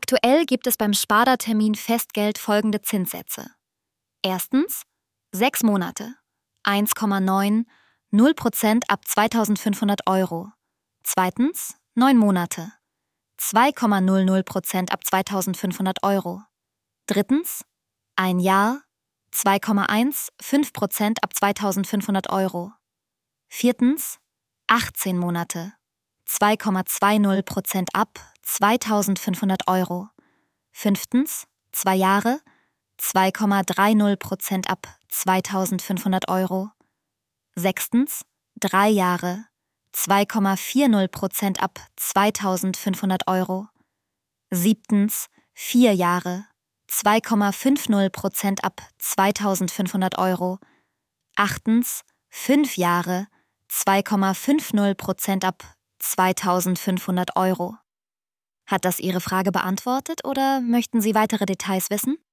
Aktuell gibt es beim Sparda-Termin Festgeld folgende Zinssätze. Erstens 6 Monate, 1,9, 0% ab 2.500 Euro. Zweitens 9 Monate, 2,00% ab 2.500 Euro. Drittens 1 Jahr, 2,15% ab 2.500 Euro. Viertens 18 Monate, 2,20% ab 2.500 Euro. Fünftens 2 Jahre, 2,30% ab 2.500 Euro. Sechstens 3 Jahre, 2,40% ab 2.500 Euro. Siebtens 4 Jahre, 2,50% ab 2.500 Euro. Achtens 5 Jahre, 2,50% ab 2.500 Euro. Hat das Ihre Frage beantwortet oder möchten Sie weitere Details wissen?